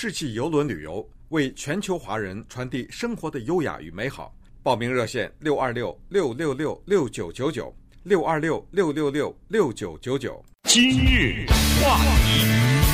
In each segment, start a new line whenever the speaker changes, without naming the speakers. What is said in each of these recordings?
世纪邮轮旅游，为全球华人传递生活的优雅与美好。报名热线626-666-6999，626-666-6999。
今日话题，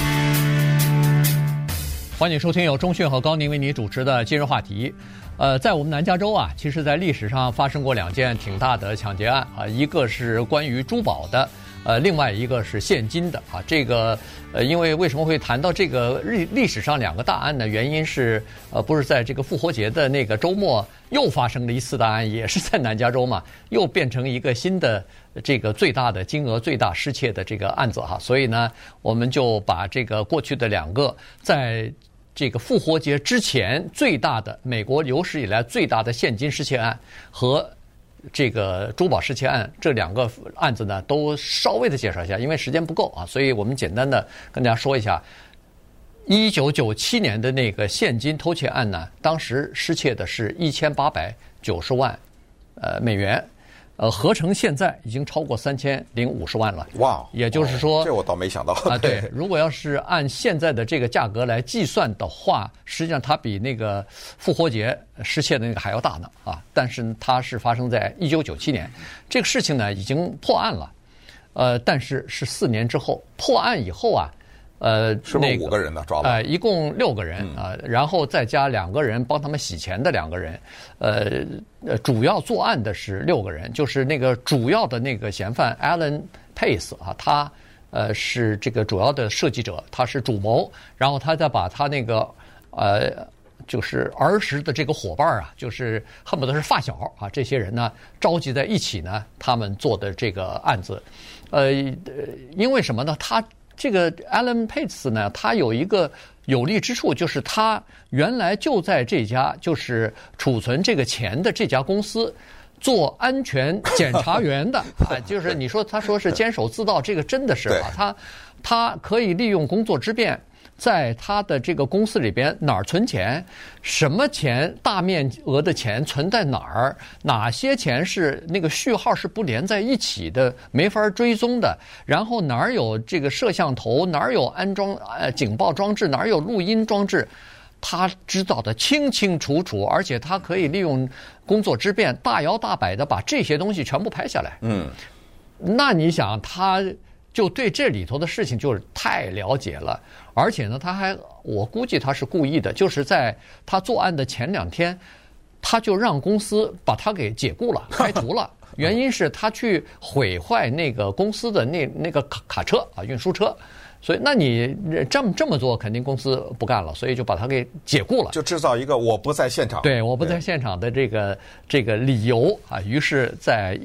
欢迎收听由钟迅和高宁为你主持的今日话题。在我们南加州啊，其实在历史上发生过2件挺大的抢劫案啊，一个是关于珠宝的。另外一个是现金的啊，这个因为什么会谈到这个历史上2个大案呢？原因是不是在这个复活节的那个周末又发生了一次大案，也是在南加州嘛，又变成一个新的这个最大的金额最大失窃的这个案子哈，所以呢，我们就把这个过去的2个在这个复活节之前最大的美国有史以来最大的现金失窃案和这个珠宝失窃案这2个案子呢，都稍微的介绍一下，因为时间不够啊，所以我们简单的跟大家说一下。1997年的那个现金偷窃案呢，当时失窃的是1890万美元，合成现在已经超过3050万了。
哇！
也就是说，
这我倒没想到
啊。对，如果要是按现在的这个价格来计算的话，实际上它比那个复活节失窃的那个还要大呢啊！但是它是发生在1997年，这个事情呢已经破案了，但是是4年之后破案以后啊。
是不是5个人呢？抓了？
一共6个人啊，然后再加2个人帮他们洗钱的2个人，主要作案的是6个人，就是那个主要的那个嫌犯 Alan Pace 啊，他是这个主要的设计者，他是主谋，然后他再把他那个就是儿时的这个伙伴啊，就是恨不得是发小啊，这些人呢召集在一起呢，他们做的这个案子，因为什么呢？他这个 Alan Pace 呢，他有一个有利之处，就是他原来就在这家就是储存这个钱的这家公司做安全检查员的啊，就是你说他说是监守自盗，这个真的是啊，他可以利用工作之便。在他的这个公司里边，哪儿存钱，什么钱，大面额的钱存在哪儿，哪些钱是那个序号是不连在一起的，没法追踪的，然后哪儿有这个摄像头，哪儿有安装警报装置，哪儿有录音装置，他知道的清清楚楚，而且他可以利用工作之便，大摇大摆的把这些东西全部拍下来。那你想他就对这里头的事情就是太了解了，而且呢，我估计他是故意的，就是在他作案的前2天，他就让公司把他给解雇了，开除了。原因是他去毁坏那个公司的那个卡车啊，运输车。所以，那你这么做，肯定公司不干了，所以就把他给解雇了，
就制造一个我不在现场，
对，我不在现场的这个理由啊。于是，在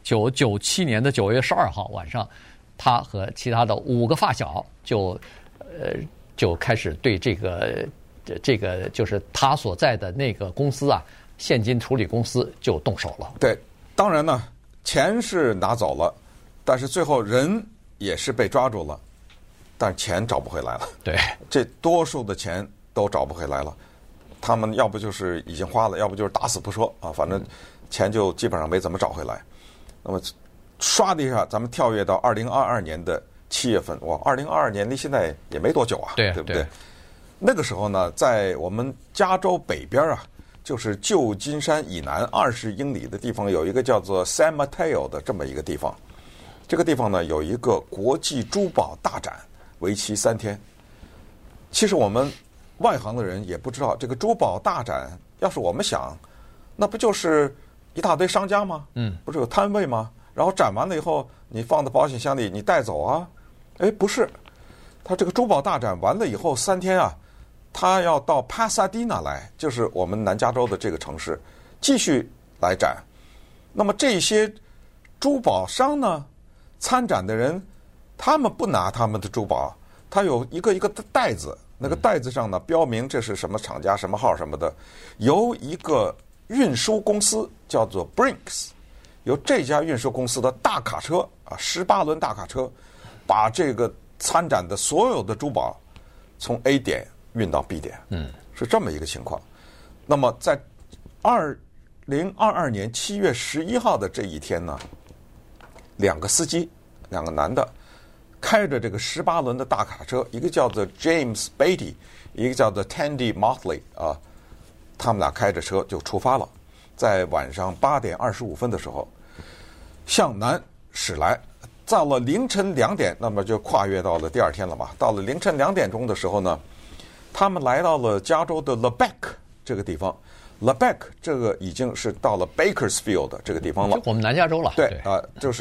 1997年的9月12号晚上，他和其他的5个发小就开始对这个就是他所在的那个公司啊，现金处理公司就动手了。
对，当然呢，钱是拿走了，但是最后人也是被抓住了。但钱找不回来了，
对，
这多数的钱都找不回来了。他们要不就是已经花了，要不就是打死不说啊，反正钱就基本上没怎么找回来。那么，唰的一下，咱们跳跃到2022年的7月份，哇，2022年离现在也没多久啊，对不对？那个时候呢，在我们加州北边啊，就是旧金山以南20英里的地方，有一个叫做 San Mateo 的这么一个地方。这个地方呢，有一个国际珠宝大展。为期3天。其实我们外行的人也不知道，这个珠宝大展，要是我们想，那不就是一大堆商家吗？不是有摊位吗？然后展完了以后，你放在保险箱里，你带走啊？不是，他这个珠宝大展完了以后3天啊，他要到帕萨迪纳来，就是我们南加州的这个城市，继续来展。那么这些珠宝商呢，参展的人。他们不拿他们的珠宝，他有一个一个的袋子，那个袋子上呢标明这是什么厂家、什么号什么的，由一个运输公司叫做 Brinks， 由这家运输公司的大卡车啊，18轮大卡车，把这个参展的所有的珠宝从 A 点运到 B 点，是这么一个情况。那么在2022年7月11号的这一天呢，2个司机，2个男的。 开着这个18轮的大卡车，一个叫做 James Beatty， 一个叫做 Tandy Motley 啊，他们俩开着车就出发了，在晚上8点25分的时候向南驶来，到了凌晨2点，那么就跨越到了第二天了嘛。到了凌晨2点钟的时候呢，他们来到了加州的 Lebec 这个地方。Lebec 这个已经是到了 Bakersfield 这个地方了，
我们南加州了。
对啊，就是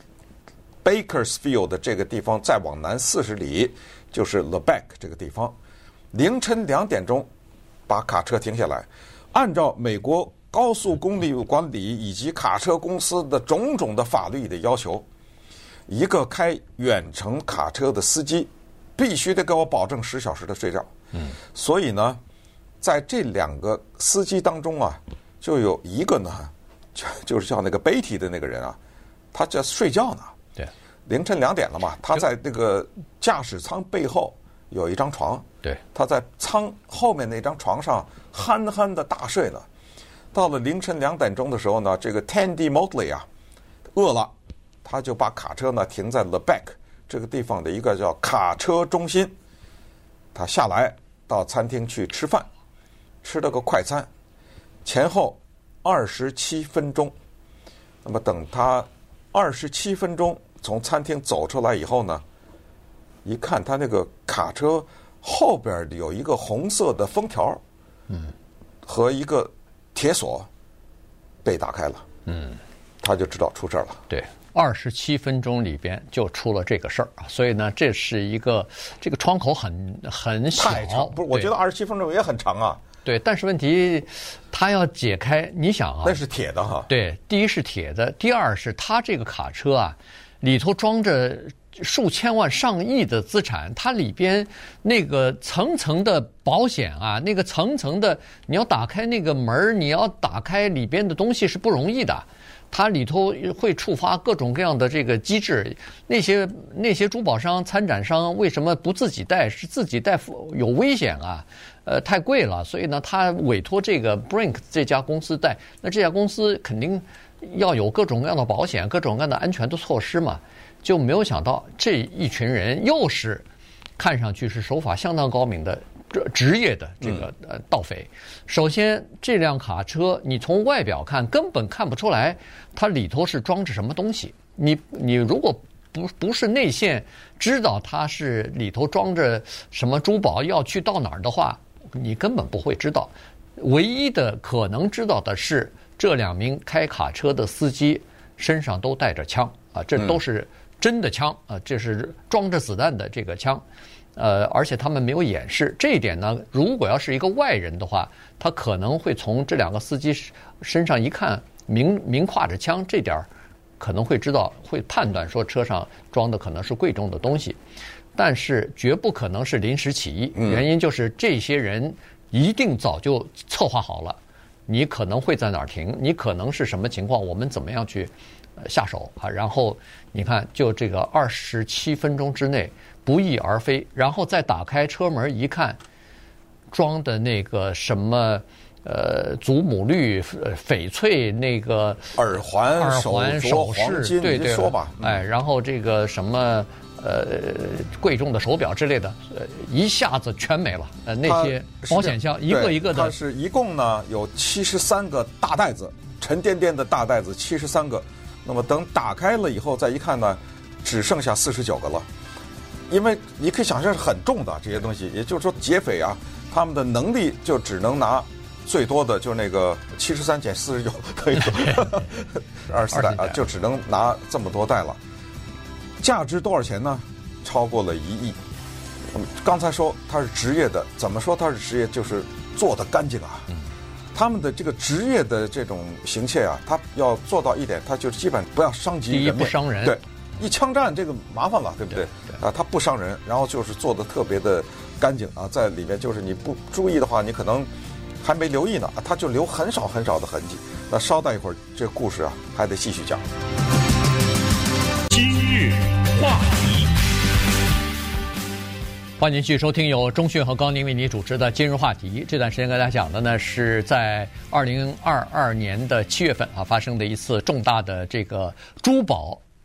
Bakersfield 这个地方再往南40里就是 Lebec 这个地方。凌晨2点钟把卡车停下来，按照美国高速公路管理以及卡车公司的种种的法律的要求，一个开远程卡车的司机必须得给我保证10小时的睡觉。所以呢，在这2个司机当中啊，就有一个呢，就是叫那个 Beatty 的那个人啊，他在睡觉呢。
对，
凌晨2点了嘛，他在那个驾驶舱背后有一张床。
对，
他在舱后面那张床上酣酣的大睡呢。到了凌晨2点钟的时候呢，这个 Tandy Motley 啊，饿了，他就把卡车呢停在 Lebec 这个地方的一个叫卡车中心。他下来到餐厅去吃饭，吃了个快餐，前后27分钟。那么等他27分钟从餐厅走出来以后呢，一看他那个卡车后边有一个红色的封条，和一个铁锁被打开了，他就知道出事了。
对，27分钟里边就出了这个事儿啊，所以呢，这是一个这个窗口很小，
太长，不是？我觉得27分钟也很长啊。
对，但是问题，他要解开，你想啊，
那是铁的哈。
对，第一是铁的，第二是他这个卡车啊，里头装着数千万上亿的资产，它里边那个层层的保险啊，那个层层的，你要打开那个门，你要打开里边的东西是不容易的。它里头会触发各种各样的这个机制，那些珠宝商、参展商为什么不自己带？是自己带有危险啊，太贵了，所以呢，他委托这个 Brink 这家公司带，那这家公司肯定要有各种各样的保险、各种各样的安全的措施嘛，就没有想到这一群人又是看上去是手法相当高明的职业的这个盗匪。首先，这辆卡车你从外表看根本看不出来它里头是装着什么东西。你如果不是内线知道它是里头装着什么珠宝要去到哪儿的话，你根本不会知道。唯一的可能知道的是，这2名开卡车的司机身上都带着枪啊，这都是真的枪啊，这是装着子弹的这个枪。而且他们没有掩饰这一点呢。如果要是一个外人的话，他可能会从这2个司机身上一看，明挎着枪，这点可能会知道，会判断说车上装的可能是贵重的东西，但是绝不可能是临时起意。原因就是这些人一定早就策划好了，你可能会在哪儿停，你可能是什么情况，我们怎么样去下手啊？然后你看，就这个27分钟之内不翼而飞，然后再打开车门一看，装的那个什么祖母绿、翡翠那个
耳环、
首饰，对对，
说吧，
然后这个什么贵重的手表之类的，一下子全没了。那些保险箱一个一个的，
它是一共呢有73个大袋子，沉甸甸的大袋子73个。那么等打开了以后再一看呢，只剩下49个了。因为你可以想象是很重的这些东西，也就是说劫匪啊，他们的能力就只能拿最多的就是那个73减49等于24袋啊，就只能拿这么多袋了。价值多少钱呢？超过了1亿。刚才说他是职业的，怎么说他是职业？就是做得干净啊。他们的这个职业的这种行窃啊，他要做到一点，他就基本不要伤及人命。
第一，不伤人。
对，一枪战这个麻烦了，对不对？啊，他不伤人，然后就是做得特别的干净啊，在里面就是你不注意的话，你可能还没留意呢，他就留很少很少的痕迹。那稍待一会儿，这个故事啊还得继续讲。
今日话题，
欢迎继续收听由钟迅和高宁为你主持的今日话题。这段时间跟大家讲的呢，是在2022年的7月份啊发生的一次重大的这个珠宝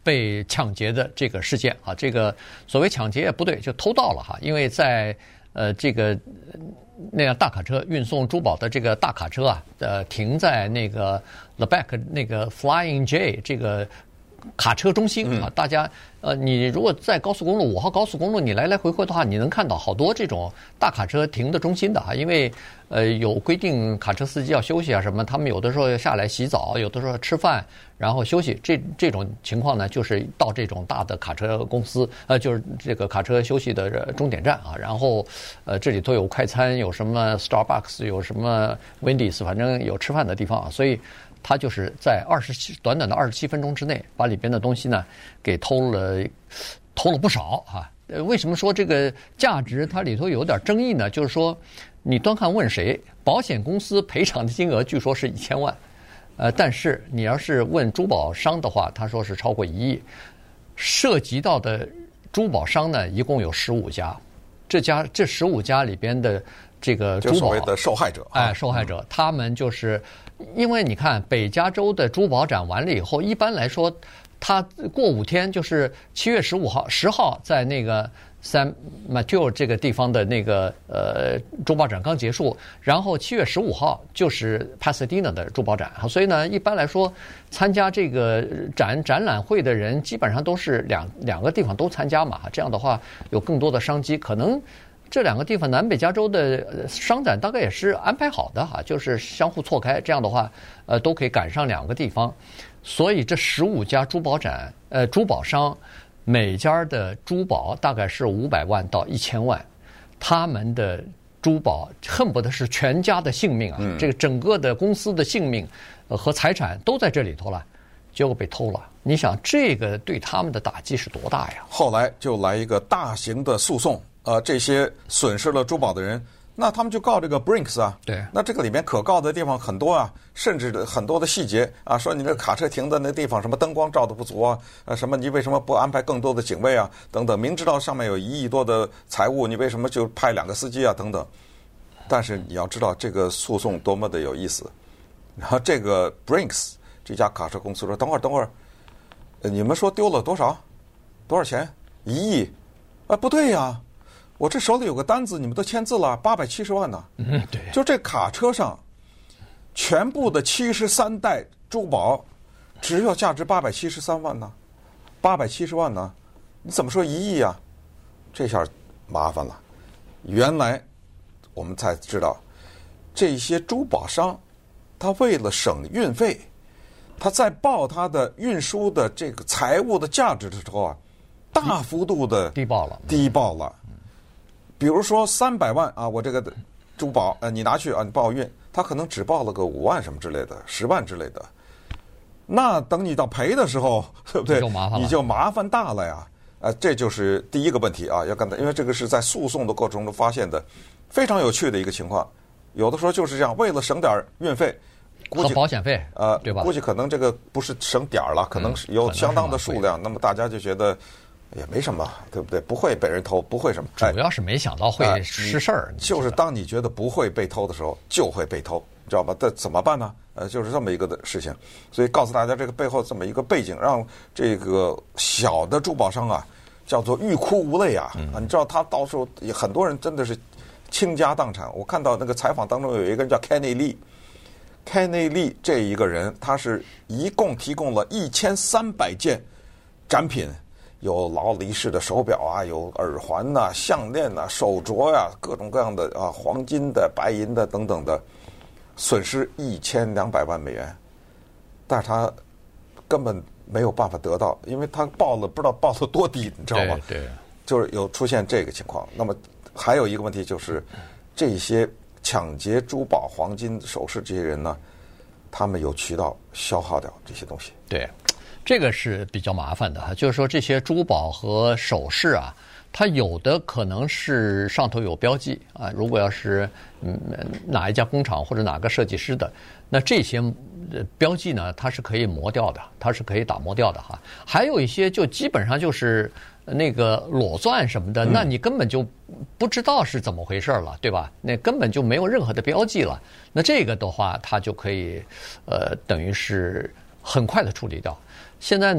被抢劫的这个事件啊，这个所谓抢劫也不对，就偷盗了哈，因为在这个那辆大卡车运送珠宝的这个大卡车啊，停在那个 The Back 那个 Flying J 这个卡车中心啊，大家你如果在高速公路5号高速公路你来来回回的话，你能看到好多这种大卡车停的中心的啊，因为有规定卡车司机要休息啊什么，他们有的时候下来洗澡，有的时候吃饭，然后休息，这种情况呢，就是到这种大的卡车公司就是这个卡车休息的终点站啊，然后这里头有快餐，有什么 Starbucks， 有什么 Wendy's， 反正有吃饭的地方啊，所以他就是在短短的27分钟之内，把里边的东西呢给偷了不少啊。为什么说这个价值它里头有点争议呢？就是说，你端看问谁，保险公司赔偿的金额据说是1000万，但是你要是问珠宝商的话，他说是超过1亿，涉及到的珠宝商呢一共有15家，这15家里边的这个珠宝
所谓的受害者，
受害者，他们就是因为你看北加州的珠宝展完了以后，一般来说，他过5天，就是7月15号、10号，在那个 San Mateo 这个地方的那个珠宝展刚结束，然后7月15号就是 Pasadena 的珠宝展，所以呢，一般来说，参加这个展览会的人基本上都是两个地方都参加嘛，这样的话有更多的商机，可能。这2个地方，南北加州的商展大概也是安排好的哈，就是相互错开，这样的话，都可以赶上2个地方。所以这15家珠宝展，珠宝商每家的珠宝大概是500万到1000万，他们的珠宝恨不得是全家的性命啊，这个整个的公司的性命和财产都在这里头了，结果被偷了。你想，这个对他们的打击是多大呀？
后来就来一个大型的诉讼。这些损失了珠宝的人，那他们就告这个 Brinks 啊。
对。
那这个里面可告的地方很多啊，甚至很多的细节啊，说你那卡车停的那地方，什么灯光照的不足啊，什么你为什么不安排更多的警卫啊，等等，明知道上面有1亿多的财物，你为什么就派2个司机啊，等等。但是你要知道这个诉讼多么的有意思。然后这个 Brinks 这家卡车公司说：“等会儿，你们说丢了多少钱？1亿？不对呀。”我这手里有个单子，你们都签字了，870万呢。
对。
就这卡车上，全部的73袋珠宝，只有价值873万呢，870万呢，你怎么说1亿啊？这下麻烦了。原来我们才知道，这些珠宝商，他为了省运费，他在报他的运输的这个财务的价值的时候啊，大幅度的低报了。比如说300万啊，我这个珠宝你拿去啊，你帮我运，他可能只报了个5万什么之类的，10万之类的。那等你到赔的时候，对不对？你就麻烦大了呀。这就是第一个问题啊，要干的，因为这个是在诉讼的过程中发现的，非常有趣的一个情况。有的时候就是这样，为了省点运费
和保险费，对吧？
估计可能这个不是省点儿了，可能是有相当的数量，那么大家就觉得。也没什么，对不对？不会被人偷，不会什么。
主要是没想到会失事儿。
就是当你觉得不会被偷的时候，就会被偷，你知道吧？这怎么办呢？就是这么一个的事情。所以告诉大家这个背后这么一个背景，让这个小的珠宝商啊，叫做欲哭无泪啊！你知道他到时候很多人真的是倾家荡产。我看到那个采访当中有一个人叫 Kenny Lee 这一个人，他是一共提供了1300件展品。有劳力士的手表啊，有耳环呐、项链呐、手镯呀，各种各样的啊，黄金的、白银的等等的，损失1200万美元，但是他根本没有办法得到，因为他报了不知道报了多低，你知道吗？
对，
就是有出现这个情况。那么还有一个问题就是，这些抢劫珠宝、黄金首饰这些人呢，他们有渠道消耗掉这些东西。
对。这个是比较麻烦的哈，就是说这些珠宝和首饰啊，它有的可能是上头有标记啊，如果要是哪一家工厂或者哪个设计师的，那这些标记呢，它是可以磨掉的，它是可以打磨掉的哈。还有一些就基本上就是那个裸钻什么的，那你根本就不知道是怎么回事了，对吧？那根本就没有任何的标记了。那这个的话，它就可以等于是很快的处理掉。现在呢，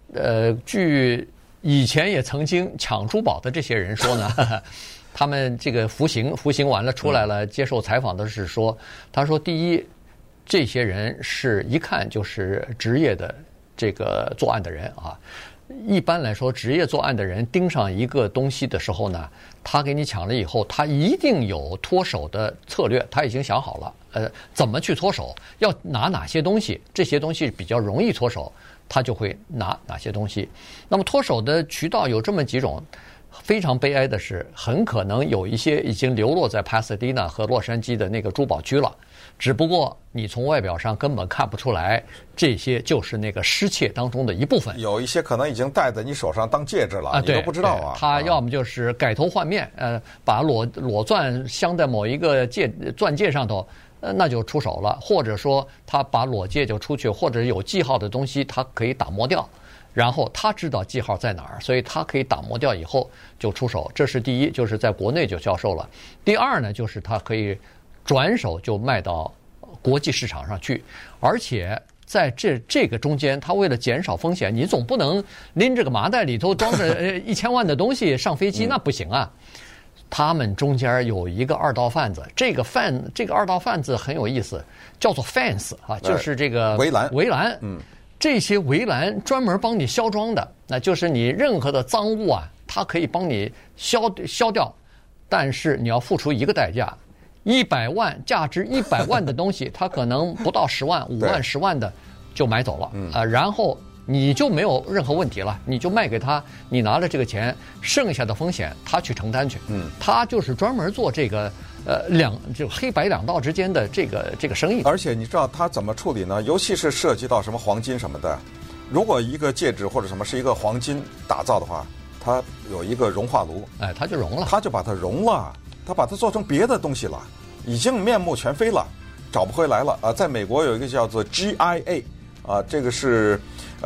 据以前也曾经抢珠宝的这些人说呢，他们这个服刑完了出来了，接受采访的是说，他说第一，这些人是一看就是职业的这个作案的人啊。一般来说，职业作案的人盯上一个东西的时候呢，他给你抢了以后，他一定有脱手的策略，他已经想好了，怎么去脱手，要拿哪些东西，这些东西比较容易脱手，他就会拿哪些东西。那么脱手的渠道有这么几种。非常悲哀的是，很可能有一些已经流落在帕萨迪纳和洛杉矶的那个珠宝区了，只不过你从外表上根本看不出来，这些就是那个失窃当中的一部分。
有一些可能已经戴在你手上当戒指了，你都不知道啊。
他要么就是改头换面，把裸钻镶在某一个钻戒上头，那就出手了；或者说他把裸戒就出去，或者有记号的东西，他可以打磨掉。然后他知道记号在哪儿，所以他可以打磨掉以后就出手。这是第一，就是在国内就销售了。第二呢，就是他可以转手就卖到国际市场上去，而且在这个中间，他为了减少风险，你总不能拎着个麻袋里头装着1000万的东西上飞机，那不行啊。他们中间有一个二道贩子，这个二道贩子很有意思，叫做 fence 啊，就是这个围栏。这些围栏专门帮你销装的，那就是你任何的脏物啊，它可以帮你消掉，但是你要付出一个代价，100万价值100万的东西，它可能不到10万、5万、10万的就买走了然后你就没有任何问题了，你就卖给他，你拿了这个钱，剩下的风险他去承担去。他就是专门做这个就黑白两道之间的这个生意。
而且你知道他怎么处理呢？尤其是涉及到什么黄金什么的，如果一个戒指或者什么是一个黄金打造的话，它有一个熔化炉，
它就熔了，
他就把它熔了，他把它做成别的东西了，已经面目全非了，找不回来了啊！在美国有一个叫做 GIA 啊，这个是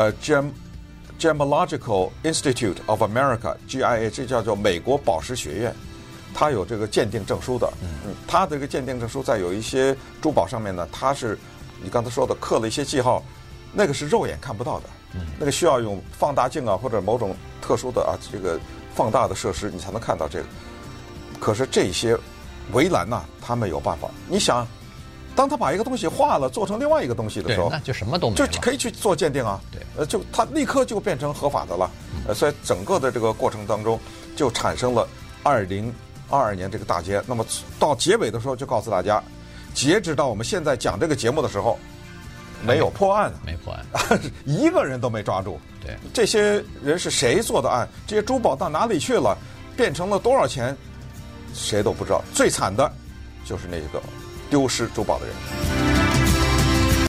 Gemological Institute of America GIA， 这叫做美国宝石学院，它有这个鉴定证书的。它的这个鉴定证书在有一些珠宝上面呢，它是你刚才说的刻了一些记号，那个是肉眼看不到的，那个需要用放大镜啊或者某种特殊的这个放大的设施你才能看到这个。可是这些围栏呢，他们有办法。你想，当他把一个东西化了，做成另外一个东西的时候，
那就什么都没了，
就可以去做鉴定啊。
对，
就他立刻就变成合法的了。所以整个的这个过程当中，就产生了2022年这个大劫。那么到结尾的时候，就告诉大家，截止到我们现在讲这个节目的时候，没有破案，
没破案，
一个人都没抓住。
对，这
些人是谁做的案？这些珠宝到哪里去了？变成了多少钱？谁都不知道。最惨的就是那个丢失珠宝的人。